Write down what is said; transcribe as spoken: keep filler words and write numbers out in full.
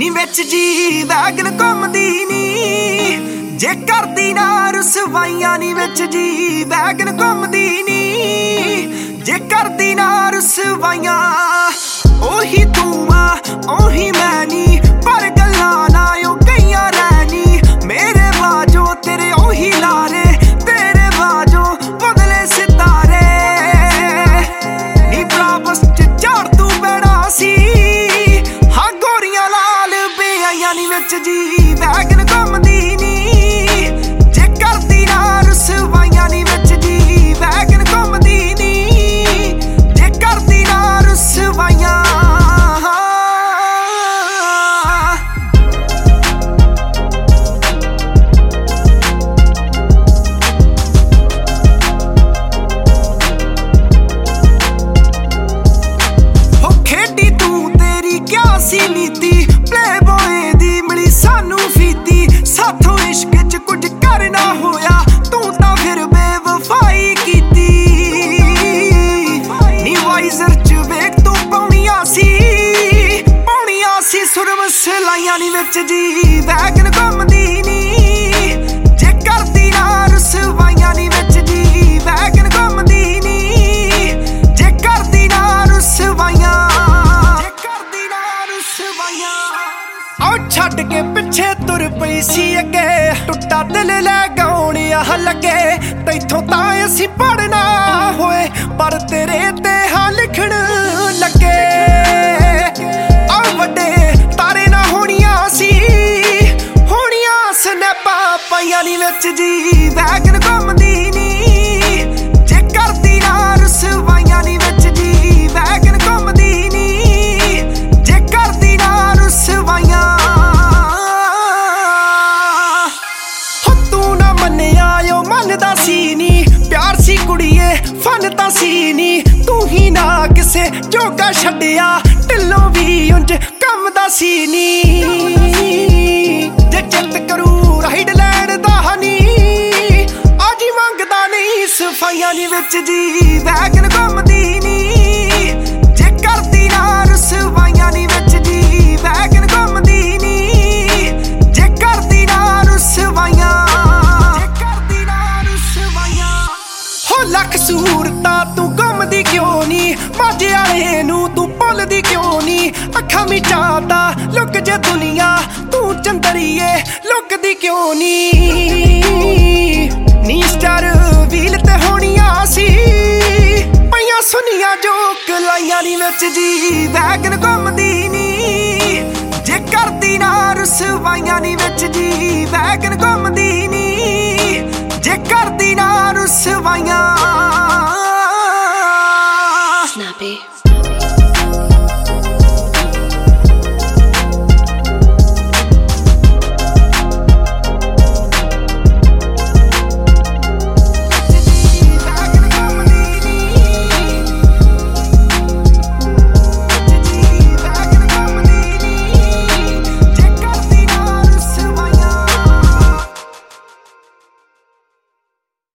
ਨੀ ਵਿੱਚ G wagon ਘੁੰਮਦੀ ਨੀ ਜੇ ਕਰਦੀ ਨਾ ਰੁਸਵਾਈਆਂ ਨੀ ਵਿੱਚ ਜੀ ਵੈਗਨ ਘੁੰਮਦੀ ਨੀ ਜੇ ਕਰਦੀ ਨਾ ਰੁਸਵਾਈਆਂ ਉਹੀ ਤੂੰ ਆ ਉਹੀ ਮੈਂ ਨੀ ਪਰ ਗੱਲਾਂ ਨਾ ਉਹ ਕਈਆਂ ਰਹਿਣੀ ਮੇਰੇ ਬਾਝੋਂ ਤੇਰੇ ਉਹੀ ਲਾਰੇ ਤੇਰੇ ਬਾਝੋਂ ਬਦਲੇ ਸਿਤਾਰੇ ਨੀ ਬਰਾਬਸ ਚ ਝਾੜ ਤੂੰ ਬੜਾ ਸੀ ਹਾਂ ਗੋਰੀਆਂ ਲਾਲ ਬੇਆਈਆਂ ਨੀ ਵਿੱਚ ਜੀ ਵੈਗਨ ਘੁੰਮਦੀ ਨੀ ਜੇ ਕਰਦੀ ਨਾ ਰੁਸਵਾਈਆਂ ਨੀ ਵਿੱਚ ਜੀ ਵੈਗਨ ਘੁੰਮਦੀ ਨੀ ਜੇ ਕਰਦੀ ਨਾ ਰੁਸਵਾਈਆਂ ਸੀ ਨੀਤੀ ਪਲੇਬੋਏ ਦੀ ਮਿਲੀ ਸਾਨੂੰ ਫੀਤੀ ਸਾਥੋਂ ਇਸ਼ਕ ਚ ਕੁਝ ਕਰਨਾ ਹੋਇਆ ਤੂੰ ਤਾਂ ਫਿਰ ਬੇਵਫਾਈ ਕੀਤੀ ਨੀ ਵਾਈਜ਼ਰ ਚ ਵੇਖ ਤੂੰ ਪਾਉਣੀਆਂ ਸੀ ਪਾਉਣੀਆਂ ਸੀ ਸੁਰਮ ਸਲਾਈਆਂ ਨੀ ਵਿੱਚ ਜੀ ਵੈਗਨ ਘੁੰਮਦੀ ਨੀ ਜੇ ਕਰਦੀ ਨਾ ਰੁਸਵਾਈਆਂ ਨੀ ਵਿੱਚ ਜੀ ਵੈਗਨ ਘੁੰਮਦੀ ਨੀ ਜੇ ਕਰਦੀ ਨਾ ਰੁਸਵਾਈਆਂ ਆਉ ਛੱਡ ਕੇ ਪਿੱਛੇ ਤੁਰ ਪਈ ਸੀ ਅੱਗੇ ਟੁੱਟਾ ਦਿਲ ਲੈ ਗਾਉਣ ਆਹ ਲੱਗੇ ਤੈਥੋਂ ਤਾਂ ਅਸੀਂ ਪੜਨਾ ਹੋਏ ਪਰ ਤੇਰੇ ਤੇ ਹਾਂ ਲਿਖਣ ਲੱਗੇ ਆ ਵੱਡੇ ਤਾਰੇ ਨਾ ਹੋਣੀਆਂ ਸੀ ਹੋਣੀਆਂ ਸਨੈਪਾਂ ਪਾਈਆਂ ਨੀ ਵਿੱਚ ਜੀ ਵੈਗਨ ਘੁੰਮਦੀ ਨੀ ਜੇ ਕਰਦੀ ਨਾ ਰੁਸਵਾਈਆਂ ਨੀ ਵਿੱਚ ਜੀ ਵੈਗਨ ਘੁੰਮਦੀ ਨੀ ਜੇ ਕਰਦੀ ਨਾ ਰੁਸਵਾਈਆਂ ਮੰਨਦਾ ਸੀ ਨੀ ਪਿਆਰ ਸੀ ਕੁੜੀਏ ਫਨ ਤਾਂ ਸੀ ਨੀ ਤੂੰ ਹੀ ਨਾ ਕਿਸੇ ਜੋਗਾ ਛੱਡਿਆ ਢਿੱਲੋਂ ਵੀ ਉਂਝ ਕੰਮ ਦਾ ਸੀ ਨੀ ਜੇ ਚਿੱਤ ਕਰੂ ਰਾਈਡ ਲੈਣ ਦਾ ਨੀ ਆਜੀ ਮੰਗਦਾ ਨਹੀਂ ਸਫਾਈਆਂ ਨੀ ਵਿੱਚ ਜੀ ਵੈਗਨ ਘੁੰਮਦੀ ਨੀ ਜੇ ਕਰਦੀ ਨਾ ਰੁਸਵਾਈਆਂ ਨੀ ਵਿੱਚ ਜੀ ਵੈਗਨ ਘੁੰਮਦੀ ਨੀ ਜੇ ਕਰਦੀ ਨਾ ਰੁਸਵਾਈਆਂ ਲੱਖ ਸੂਰਤਾਂ ਤੂੰ ਘੁੰਮਦੀ ਕਿਉਂ ਨੀ ਮਾਝੇ ਵਾਲੇ ਨੂੰ ਤੂੰ ਭੁੱਲਦੀ ਕਿਉਂ ਨੀ ਅੱਖਾਂ ਮਿਚਾਤਾ ਲੁੱਕ ਜੇ ਦੁਨੀਆ ਤੂੰ ਚੰਦਰੀਏ ਲੁੱਕਦੀ ਕਿਉਂ ਨੀ ਨੀ ਸਟਾਰ ਵੀਲ ਤੇ ਹੋਣੀਆਂ ਸੀ ਪਈਆਂ ਸੁਨੀਆਂ ਜੋ ਕਲਾਈਆਂ ਨੀ ਵਿੱਚ ਜੀ ਵੈਗਨ ਘੁੰਮਦੀ ਨੀ ਜੇ ਕਰਦੀ ਨਾ ਰੁਸਵਾਈਆਂ ਨੀ ਵਿੱਚ ਜੀ ਵੈਗਨ ਘੁੰਮਦੀ ਨੀ ਜੇ ਕਰਦੀ ਨਾ ਰੁਸਵਾਈਆਂ